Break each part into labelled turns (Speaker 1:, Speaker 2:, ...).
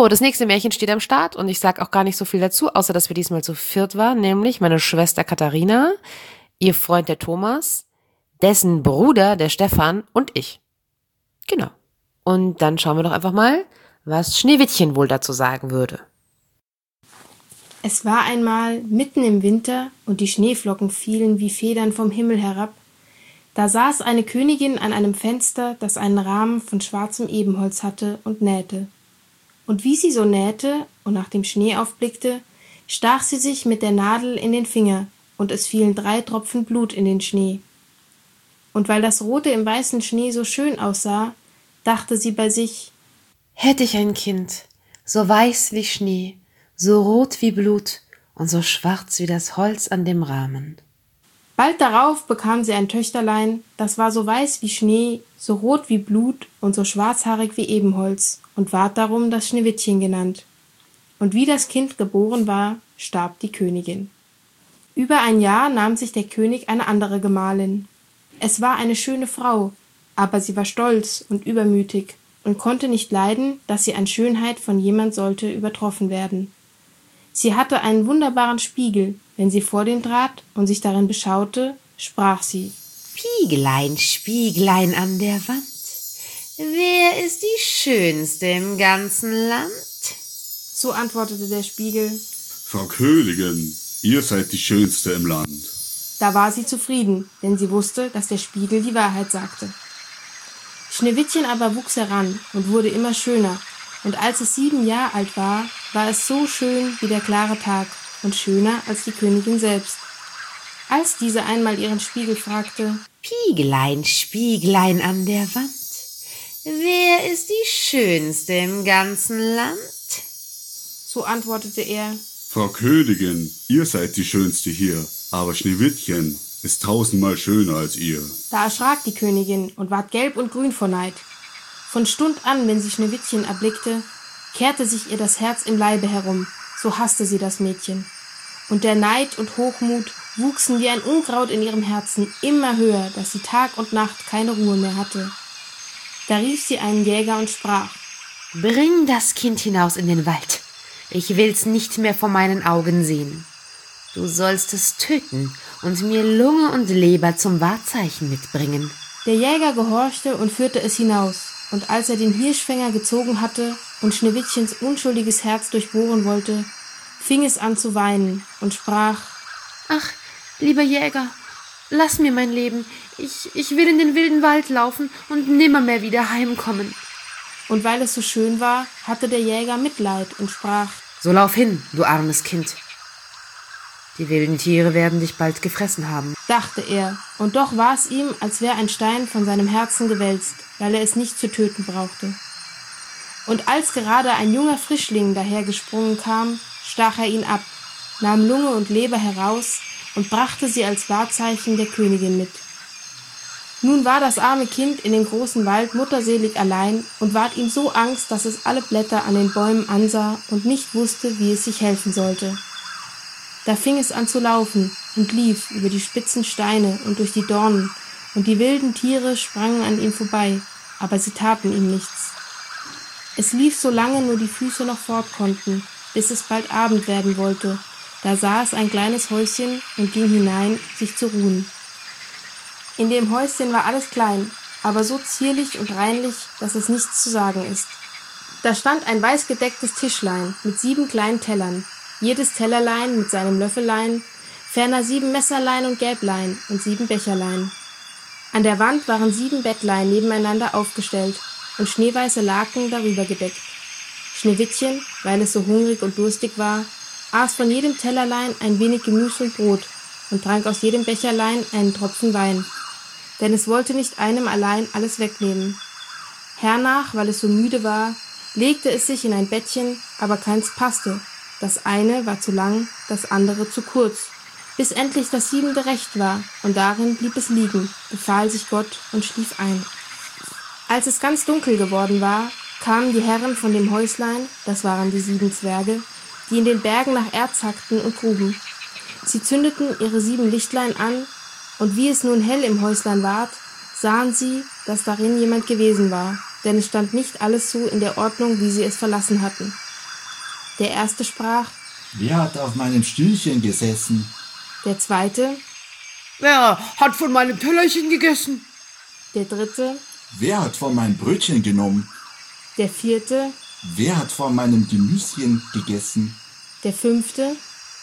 Speaker 1: So, das nächste Märchen steht am Start und ich sage auch gar nicht so viel dazu, außer dass wir diesmal zu viert waren, nämlich meine Schwester Katharina, ihr Freund der Thomas, dessen Bruder der Stefan und ich. Genau. Und dann schauen wir doch einfach mal, was Schneewittchen wohl dazu sagen würde.
Speaker 2: Es war einmal mitten im Winter und die Schneeflocken fielen wie Federn vom Himmel herab. Da saß eine Königin an einem Fenster, das einen Rahmen von schwarzem Ebenholz hatte, und nähte. Und wie sie so nähte und nach dem Schnee aufblickte, stach sie sich mit der Nadel in den Finger, und es fielen 3 Tropfen Blut in den Schnee. Und weil das Rote im weißen Schnee so schön aussah, dachte sie bei sich:
Speaker 1: Hätte ich ein Kind, so weiß wie Schnee, so rot wie Blut und so schwarz wie das Holz an dem Rahmen.
Speaker 2: Bald darauf bekam sie ein Töchterlein, das war so weiß wie Schnee, so rot wie Blut und so schwarzhaarig wie Ebenholz und ward darum das Schneewittchen genannt. Und wie das Kind geboren war, starb die Königin. Über ein Jahr nahm sich der König eine andere Gemahlin. Es war eine schöne Frau, aber sie war stolz und übermütig und konnte nicht leiden, dass sie an Schönheit von jemand sollte übertroffen werden. Sie hatte einen wunderbaren Spiegel. Wenn sie vor den trat und sich darin beschaute, sprach sie:
Speaker 1: Spieglein, Spieglein an der Wand, wer ist die Schönste im ganzen Land?
Speaker 2: So antwortete der Spiegel:
Speaker 3: Frau Königin, ihr seid die Schönste im Land.
Speaker 2: Da war sie zufrieden, denn sie wusste, dass der Spiegel die Wahrheit sagte. Schneewittchen aber wuchs heran und wurde immer schöner, und als es 7 Jahre alt war, war es so schön wie der klare Tag und schöner als die Königin selbst. Als diese einmal ihren Spiegel fragte:
Speaker 1: Spieglein, Spieglein an der Wand, wer ist die Schönste im ganzen Land?
Speaker 2: So antwortete er:
Speaker 3: Frau Königin, ihr seid die Schönste hier, aber Schneewittchen ist 1000-mal schöner als ihr.
Speaker 2: Da erschrak die Königin und ward gelb und grün vor Neid. Von Stund an, wenn sie Schneewittchen erblickte, kehrte sich ihr das Herz im Leibe herum, so hasste sie das Mädchen. Und der Neid und Hochmut wuchsen wie ein Unkraut in ihrem Herzen immer höher, dass sie Tag und Nacht keine Ruhe mehr hatte. Da rief sie einen Jäger und sprach:
Speaker 1: Bring das Kind hinaus in den Wald, ich will's nicht mehr vor meinen Augen sehen. Du sollst es töten und mir Lunge und Leber zum Wahrzeichen mitbringen.
Speaker 2: Der Jäger gehorchte und führte es hinaus, und als er den Hirschfänger gezogen hatte und Schneewittchens unschuldiges Herz durchbohren wollte, fing es an zu weinen und sprach:
Speaker 1: Ach, lieber Jäger, lass mir mein Leben. Ich will in den wilden Wald laufen und nimmermehr wieder heimkommen.
Speaker 2: Und weil es so schön war, hatte der Jäger Mitleid und sprach:
Speaker 1: So lauf hin, du armes Kind. Die wilden Tiere werden dich bald gefressen haben,
Speaker 2: dachte er, und doch war es ihm, als wäre ein Stein von seinem Herzen gewälzt, weil er es nicht zu töten brauchte. Und als gerade ein junger Frischling dahergesprungen kam, stach er ihn ab, nahm Lunge und Leber heraus und brachte sie als Wahrzeichen der Königin mit. Nun war das arme Kind in den großen Wald mutterselig allein und ward ihm so Angst, dass es alle Blätter an den Bäumen ansah und nicht wusste, wie es sich helfen sollte. Da fing es an zu laufen und lief über die spitzen Steine und durch die Dornen, und die wilden Tiere sprangen an ihm vorbei, aber sie taten ihm nichts. Es lief, solange nur die Füße noch fort konnten, bis es bald Abend werden wollte. Da sah es ein kleines Häuschen und ging hinein, sich zu ruhen. In dem Häuschen war alles klein, aber so zierlich und reinlich, dass es nichts zu sagen ist. Da stand ein weißgedecktes Tischlein mit 7 kleinen Tellern, jedes Tellerlein mit seinem Löffelein, ferner 7 Messerlein und Gäblein und 7 Becherlein. An der Wand waren 7 Bettlein nebeneinander aufgestellt und schneeweiße Laken darüber gedeckt. Schneewittchen, weil es so hungrig und durstig war, aß von jedem Tellerlein ein wenig Gemüse und Brot und trank aus jedem Becherlein einen Tropfen Wein, denn es wollte nicht einem allein alles wegnehmen. Hernach, weil es so müde war, legte es sich in ein Bettchen, aber keins passte. Das eine war zu lang, das andere zu kurz, bis endlich das 7. recht war, und darin blieb es liegen, befahl sich Gott und schlief ein. Als es ganz dunkel geworden war, kamen die Herren von dem Häuslein, das waren die 7 Zwerge, die in den Bergen nach Erz hackten und gruben. Sie zündeten ihre 7 Lichtlein an, und wie es nun hell im Häuslein ward, sahen sie, dass darin jemand gewesen war, denn es stand nicht alles so in der Ordnung, wie sie es verlassen hatten. Der erste sprach:
Speaker 4: Wer hat auf meinem Stühlchen gesessen?
Speaker 2: Der zweite:
Speaker 1: Wer hat von meinem Tellerchen gegessen?
Speaker 2: Der dritte:
Speaker 4: Wer hat von meinem Brötchen genommen?
Speaker 2: Der vierte:
Speaker 4: Wer hat von meinem Gemüschen gegessen?
Speaker 2: Der fünfte: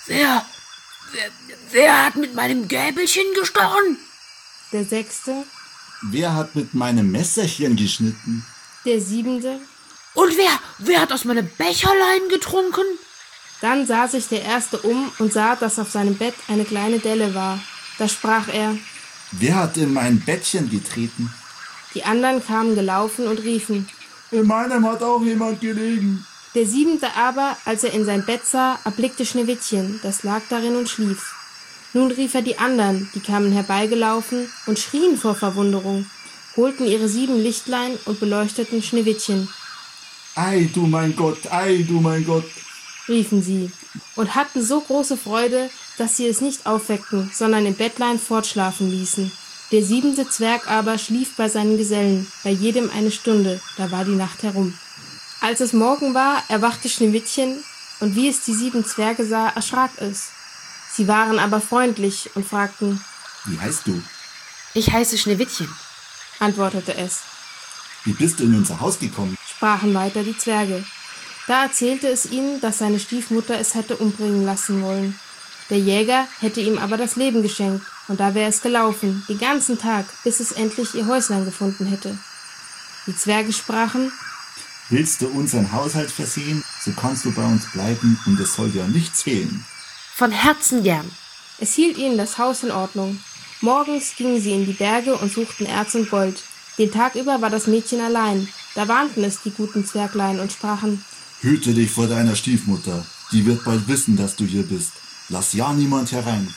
Speaker 1: Wer hat mit meinem Gäbelchen gestochen?
Speaker 2: Der sechste:
Speaker 4: Wer hat mit meinem Messerchen geschnitten?
Speaker 2: Der siebente.
Speaker 1: Und wer hat aus meinem Becherlein getrunken?
Speaker 2: Dann sah sich der erste um und sah, dass auf seinem Bett eine kleine Delle war. Da sprach er:
Speaker 4: Wer hat in mein Bettchen getreten?
Speaker 2: Die anderen kamen gelaufen und riefen.
Speaker 4: In meinem hat auch jemand gelegen.
Speaker 2: Der siebente aber, als er in sein Bett sah, erblickte Schneewittchen, das lag darin und schlief. Nun rief er die anderen, die kamen herbeigelaufen und schrien vor Verwunderung, holten ihre 7 Lichtlein und beleuchteten Schneewittchen,
Speaker 4: Ei, du mein Gott, ei, du mein Gott.
Speaker 2: riefen sie, und hatten so große Freude, dass sie es nicht aufweckten, sondern im Bettlein fortschlafen ließen. Der 7. Zwerg aber schlief bei seinen Gesellen, bei jedem eine Stunde, da war die Nacht herum. Als es Morgen war, erwachte Schneewittchen, und wie es die 7 Zwerge sah, erschrak es. Sie waren aber freundlich und fragten:
Speaker 4: Wie heißt du?
Speaker 1: Ich heiße Schneewittchen.
Speaker 2: Antwortete es.
Speaker 4: Wie bist du in unser Haus gekommen?
Speaker 2: Sprachen weiter die Zwerge. Da erzählte es ihnen, dass seine Stiefmutter es hätte umbringen lassen wollen. Der Jäger hätte ihm aber das Leben geschenkt, und da wäre es gelaufen, den ganzen Tag, bis es endlich ihr Häuslein gefunden hätte. Die Zwerge sprachen:
Speaker 4: Willst du unseren Haushalt versehen, so kannst du bei uns bleiben und es soll dir nichts fehlen.
Speaker 1: Von Herzen gern.
Speaker 2: Es hielt ihnen das Haus in Ordnung. Morgens gingen sie in die Berge und suchten Erz und Gold. Den Tag über war das Mädchen allein. Da warnten es die guten Zwerglein und sprachen:
Speaker 4: Hüte dich vor deiner Stiefmutter, die wird bald wissen, dass du hier bist. Lass ja niemand herein.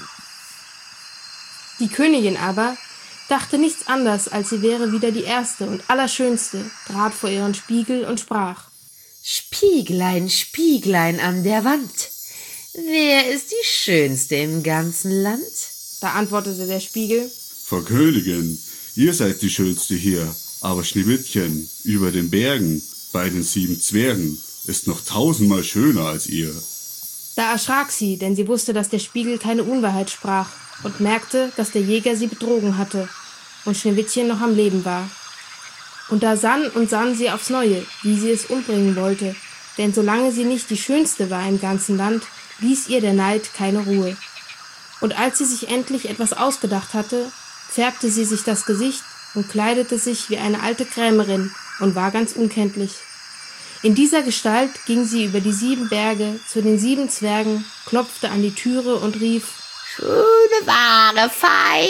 Speaker 2: Die Königin aber dachte nichts anders, als sie wäre wieder die erste und allerschönste, trat vor ihren Spiegel und sprach:
Speaker 1: Spieglein, Spieglein an der Wand, wer ist die Schönste im ganzen Land?
Speaker 2: Da antwortete der Spiegel:
Speaker 3: Frau Königin, ihr seid die Schönste hier, aber Schneewittchen über den Bergen bei den 7 Zwergen ist noch 1000-mal schöner als ihr.
Speaker 2: Da erschrak sie, denn sie wusste, dass der Spiegel keine Unwahrheit sprach und merkte, dass der Jäger sie betrogen hatte und Schneewittchen noch am Leben war. Und da sann sie aufs Neue, wie sie es umbringen wollte, denn solange sie nicht die Schönste war im ganzen Land, ließ ihr der Neid keine Ruhe. Und als sie sich endlich etwas ausgedacht hatte, färbte sie sich das Gesicht und kleidete sich wie eine alte Krämerin und war ganz unkenntlich. In dieser Gestalt ging sie über die 7 Berge zu den 7 Zwergen, klopfte an die Türe und rief:
Speaker 1: Schöne Ware feil,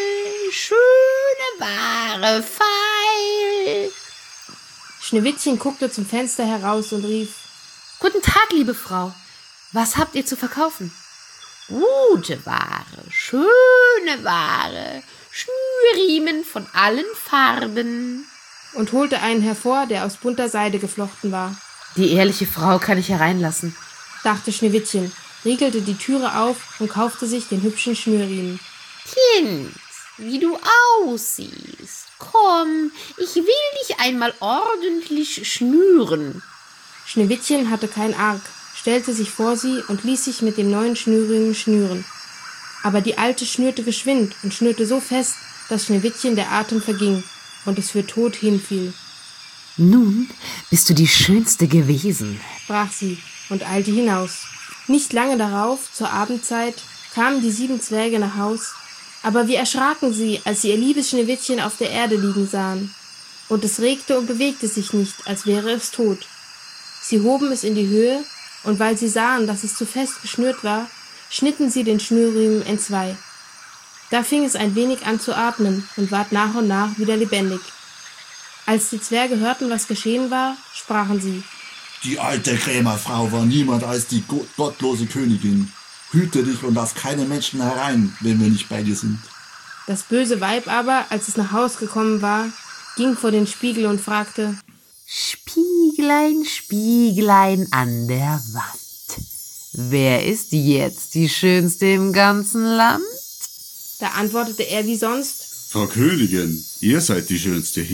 Speaker 1: schöne Ware feil.
Speaker 2: Schneewittchen guckte zum Fenster heraus und rief:
Speaker 1: Guten Tag, liebe Frau. Was habt ihr zu verkaufen? Gute Ware, schöne Ware, Schnürriemen von allen Farben.
Speaker 2: und holte einen hervor, der aus bunter Seide geflochten war.
Speaker 1: Die ehrliche Frau kann ich hereinlassen,
Speaker 2: Dachte Schneewittchen, riegelte die Türe auf und kaufte sich den hübschen Schnürriemen.
Speaker 1: Kind, wie du aussiehst. Komm, ich will dich einmal ordentlich schnüren.
Speaker 2: Schneewittchen hatte kein Arg, stellte sich vor sie und ließ sich mit dem neuen Schnürriemen schnüren. Aber die Alte schnürte geschwind und schnürte so fest, dass Schneewittchen der Atem verging und es für tot hinfiel.
Speaker 1: Nun bist du die Schönste gewesen.
Speaker 2: Sprach sie und eilte hinaus. Nicht lange darauf, zur Abendzeit, kamen die 7 Zwerge nach Haus, aber wie erschraken sie, als sie ihr liebes Schneewittchen auf der Erde liegen sahen. Und es regte und bewegte sich nicht, als wäre es tot. Sie hoben es in die Höhe, und weil sie sahen, dass es zu fest geschnürt war, schnitten sie den Schnürriemen entzwei. Da fing es ein wenig an zu atmen und ward nach und nach wieder lebendig. Als die Zwerge hörten, was geschehen war, sprachen sie:
Speaker 4: Die alte Krämerfrau war niemand als die gottlose Königin. Hüte dich und lass keine Menschen herein, wenn wir nicht bei dir sind.
Speaker 2: Das böse Weib aber, als es nach Haus gekommen war, ging vor den Spiegel und fragte:
Speaker 1: Spieglein, Spieglein an der Wand. Wer ist jetzt die Schönste im ganzen Land?
Speaker 2: Da antwortete er wie sonst:
Speaker 3: Frau Königin, ihr seid die Schönste hier,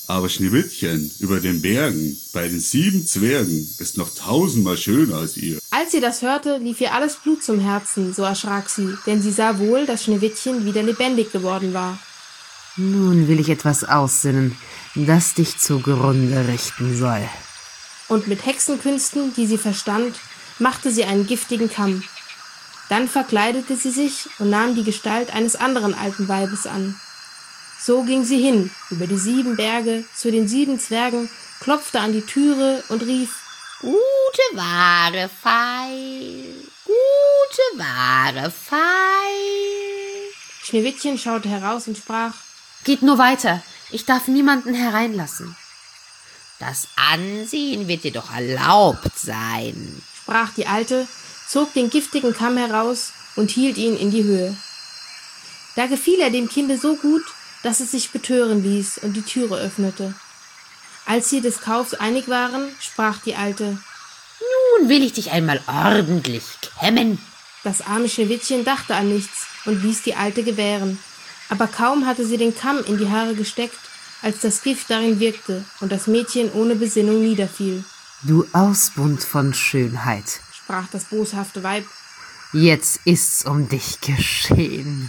Speaker 3: Aber Schneewittchen über den Bergen bei den 7 Zwergen ist noch 1000-mal schöner als ihr.
Speaker 2: Als sie das hörte, lief ihr alles Blut zum Herzen, so erschrak sie, denn sie sah wohl, dass Schneewittchen wieder lebendig geworden war.
Speaker 1: Nun will ich etwas aussinnen, das dich zugrunde richten soll.
Speaker 2: Und mit Hexenkünsten, die sie verstand, machte sie einen giftigen Kamm. Dann verkleidete sie sich und nahm die Gestalt eines anderen alten Weibes an. So ging sie hin, über die 7 Berge, zu den 7 Zwergen, klopfte an die Türe und rief:
Speaker 5: Gute Ware, feil, gute Ware, feil.
Speaker 2: Schneewittchen schaute heraus und sprach:
Speaker 1: Geht nur weiter, ich darf niemanden hereinlassen.
Speaker 5: Das Ansehen wird dir doch erlaubt sein.
Speaker 2: Sprach die Alte, zog den giftigen Kamm heraus und hielt ihn in die Höhe. Da gefiel er dem Kinde so gut, dass es sich betören ließ und die Türe öffnete. Als sie des Kaufs einig waren, sprach die Alte:
Speaker 5: Nun will ich dich einmal ordentlich kämmen.
Speaker 2: Das arme Schneewittchen dachte an nichts und ließ die Alte gewähren. Aber kaum hatte sie den Kamm in die Haare gesteckt, als das Gift darin wirkte und das Mädchen ohne Besinnung niederfiel.
Speaker 1: Du Ausbund von Schönheit,
Speaker 2: Sprach das boshafte Weib.
Speaker 1: Jetzt ist's um dich geschehen.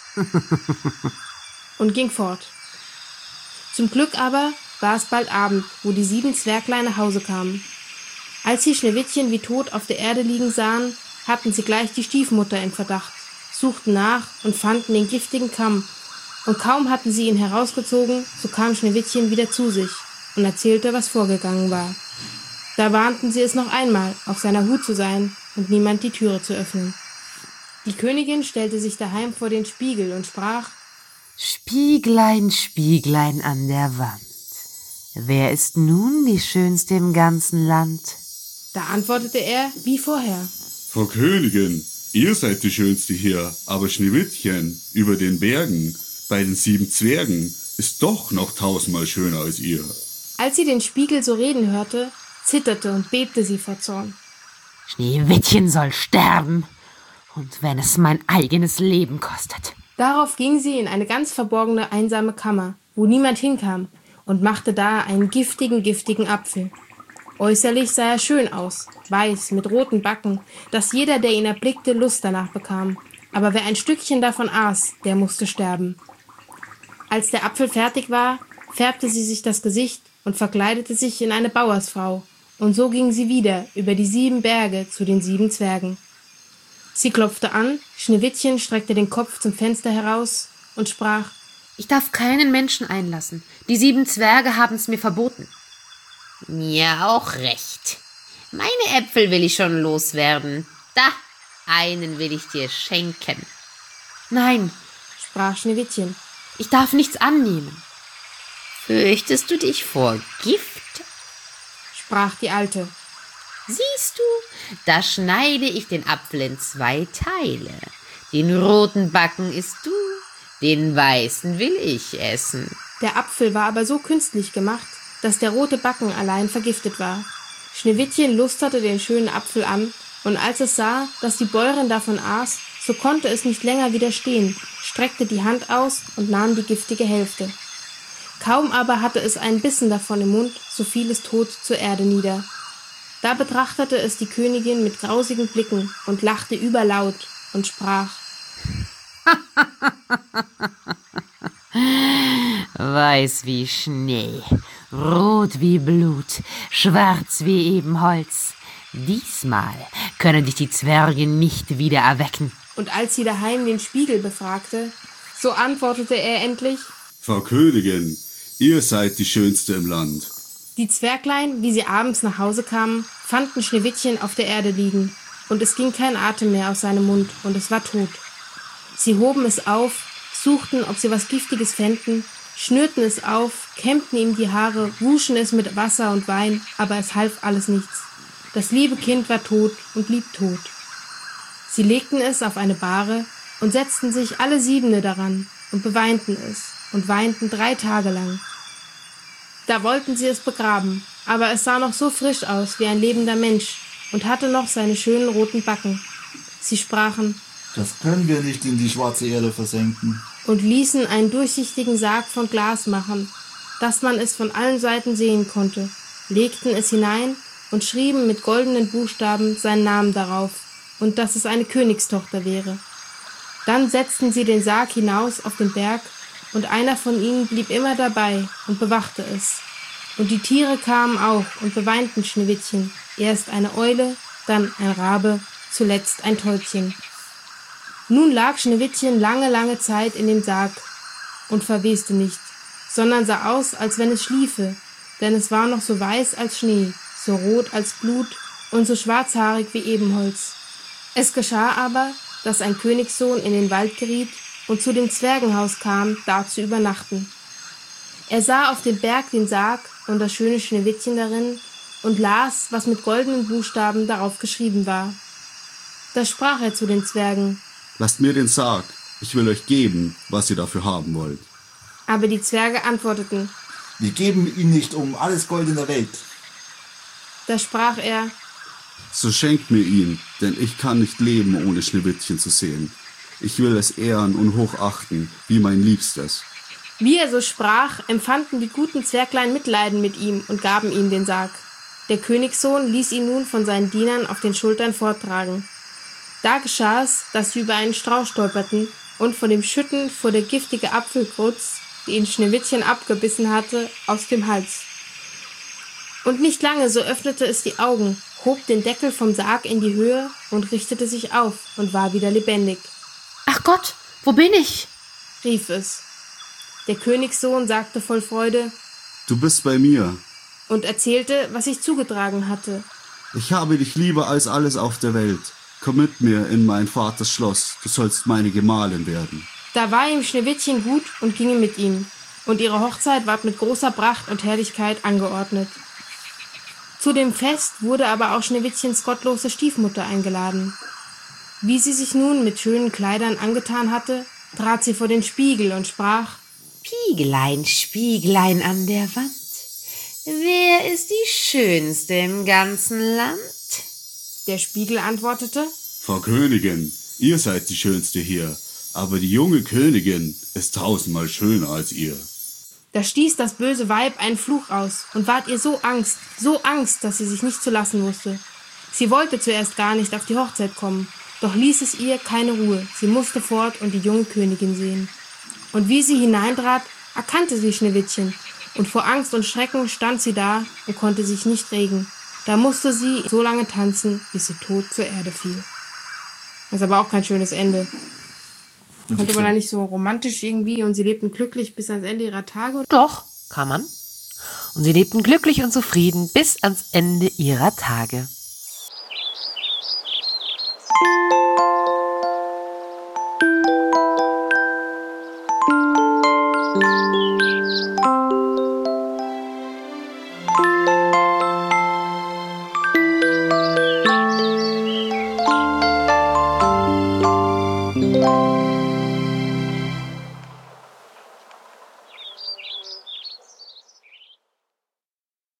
Speaker 2: Und ging fort. Zum Glück aber war es bald Abend, wo die 7 Zwerglein nach Hause kamen. Als sie Schneewittchen wie tot auf der Erde liegen sahen, hatten sie gleich die Stiefmutter im Verdacht, suchten nach und fanden den giftigen Kamm. Und kaum hatten sie ihn herausgezogen, so kam Schneewittchen wieder zu sich und erzählte, was vorgegangen war. Da warnten sie es noch einmal, auf seiner Hut zu sein und niemand die Türe zu öffnen. Die Königin stellte sich daheim vor den Spiegel und sprach:
Speaker 1: Spieglein, Spieglein an der Wand, wer ist nun die Schönste im ganzen Land?
Speaker 2: Da antwortete er wie vorher:
Speaker 3: Frau Königin, ihr seid die Schönste hier, aber Schneewittchen über den Bergen bei den 7 Zwergen ist doch noch 1000-mal schöner als ihr.
Speaker 2: Als sie den Spiegel so reden hörte, zitterte und bebte sie vor Zorn.
Speaker 1: Schneewittchen soll sterben, und wenn es mein eigenes Leben kostet.
Speaker 2: Darauf ging sie in eine ganz verborgene, einsame Kammer, wo niemand hinkam, und machte da einen giftigen Apfel. Äußerlich sah er schön aus, weiß, mit roten Backen, dass jeder, der ihn erblickte, Lust danach bekam. Aber wer ein Stückchen davon aß, der musste sterben. Als der Apfel fertig war, färbte sie sich das Gesicht und verkleidete sich in eine Bauersfrau, und so ging sie wieder über die 7 Berge zu den 7 Zwergen. Sie klopfte an, Schneewittchen streckte den Kopf zum Fenster heraus und sprach:
Speaker 1: Ich darf keinen Menschen einlassen. Die 7 Zwerge haben's mir verboten.
Speaker 5: Mir auch recht. Meine Äpfel will ich schon loswerden. Da, einen will ich dir schenken.
Speaker 1: Nein,
Speaker 2: sprach Schneewittchen.
Speaker 1: ich darf nichts annehmen.
Speaker 5: Fürchtest du dich vor Gift?
Speaker 2: Sprach die Alte.
Speaker 5: Siehst du, da schneide ich den Apfel in 2 Teile. Den roten Backen isst du, den weißen will ich essen.
Speaker 2: Der Apfel war aber so künstlich gemacht, dass der rote Backen allein vergiftet war. Schneewittchen lusterte den schönen Apfel an, und als es sah, dass die Bäuerin davon aß, so konnte es nicht länger widerstehen, streckte die Hand aus und nahm die giftige Hälfte. Kaum aber hatte es einen Bissen davon im Mund, so fiel es tot zur Erde nieder. Da betrachtete es die Königin mit grausigen Blicken und lachte überlaut und sprach:
Speaker 1: Weiß wie Schnee, rot wie Blut, schwarz wie Ebenholz. Diesmal können dich die Zwerge nicht wieder erwecken.
Speaker 2: Und als sie daheim den Spiegel befragte, so antwortete er endlich:
Speaker 3: Frau Königin, ihr seid die Schönste im Land.
Speaker 2: Die Zwerglein, wie sie abends nach Hause kamen, fanden Schneewittchen auf der Erde liegen, und es ging kein Atem mehr aus seinem Mund, und es war tot. Sie hoben es auf, suchten, ob sie was Giftiges fänden, schnürten es auf, kämmten ihm die Haare, wuschen es mit Wasser und Wein, aber es half alles nichts. Das liebe Kind war tot und blieb tot. Sie legten es auf eine Bahre und setzten sich alle 7 daran und beweinten es und weinten 3 Tage lang. Da wollten sie es begraben, aber es sah noch so frisch aus wie ein lebender Mensch und hatte noch seine schönen roten Backen. Sie sprachen:
Speaker 4: Das können wir nicht in die schwarze Erde versenken.
Speaker 2: Und ließen einen durchsichtigen Sarg von Glas machen, dass man es von allen Seiten sehen konnte, legten es hinein und schrieben mit goldenen Buchstaben seinen Namen darauf und dass es eine Königstochter wäre. Dann setzten sie den Sarg hinaus auf den Berg, und einer von ihnen blieb immer dabei und bewachte es. Und die Tiere kamen auch und beweinten Schneewittchen, erst eine Eule, dann ein Rabe, zuletzt ein Täubchen. Nun lag Schneewittchen lange, lange Zeit in dem Sarg und verweste nicht, sondern sah aus, als wenn es schliefe, denn es war noch so weiß als Schnee, so rot als Blut und so schwarzhaarig wie Ebenholz. Es geschah aber, dass ein Königssohn in den Wald geriet und zu dem Zwergenhaus kam, da zu übernachten. Er sah auf dem Berg den Sarg und das schöne Schneewittchen darin und las, was mit goldenen Buchstaben darauf geschrieben war. Da sprach er zu den Zwergen:
Speaker 3: Lasst mir den Sarg, ich will euch geben, was ihr dafür haben wollt.
Speaker 2: Aber die Zwerge antworteten.
Speaker 4: Wir geben ihn nicht um alles Gold in der Welt.
Speaker 2: Da sprach er:
Speaker 3: So schenkt mir ihn, denn ich kann nicht leben, ohne Schneewittchen zu sehen. Ich will es ehren und hochachten, wie mein Liebstes.
Speaker 2: Wie er so sprach, empfanden die guten Zwerglein Mitleiden mit ihm und gaben ihm den Sarg. Der Königssohn ließ ihn nun von seinen Dienern auf den Schultern forttragen. Da geschah es, dass sie über einen Strauch stolperten, und von dem Schütten fuhr der giftige Apfelkrutz, den Schneewittchen abgebissen hatte, aus dem Hals. Und nicht lange, so öffnete es die Augen, hob den Deckel vom Sarg in die Höhe und richtete sich auf und war wieder lebendig.
Speaker 1: Ach Gott, wo bin ich?
Speaker 2: Rief es. Der Königssohn sagte voll Freude
Speaker 3: Du bist bei mir.
Speaker 2: und erzählte, was sich zugetragen hatte.
Speaker 3: Ich habe dich lieber als alles auf der Welt. Komm mit mir in mein Vaters Schloss, du sollst meine Gemahlin werden.
Speaker 2: Da war ihm Schneewittchen gut und ging mit ihm, und ihre Hochzeit ward mit großer Pracht und Herrlichkeit angeordnet. Zu dem Fest wurde aber auch Schneewittchens gottlose Stiefmutter eingeladen. Wie sie sich nun mit schönen Kleidern angetan hatte, trat sie vor den Spiegel und sprach:
Speaker 5: Spieglein, Spieglein an der Wand, wer ist die Schönste im ganzen Land?
Speaker 2: Der Spiegel antwortete:
Speaker 3: Frau Königin, ihr seid die Schönste hier, aber die junge Königin ist tausendmal schöner als ihr.
Speaker 2: Da stieß das böse Weib einen Fluch aus und ward ihr so Angst, dass sie sich nicht zu lassen wusste. Sie wollte zuerst gar nicht auf die Hochzeit kommen, doch ließ es ihr keine Ruhe. Sie musste fort und die junge Königin sehen. Und wie sie hineintrat, erkannte sie Schneewittchen, und vor Angst und Schrecken stand sie da und konnte sich nicht regen. Da musste sie so lange tanzen, bis sie tot zur Erde fiel. Das ist aber auch kein schönes Ende. Konnte man da nicht so romantisch irgendwie, und sie lebten glücklich bis ans Ende ihrer Tage?
Speaker 1: Doch, kann man. Und sie lebten glücklich und zufrieden bis ans Ende ihrer Tage.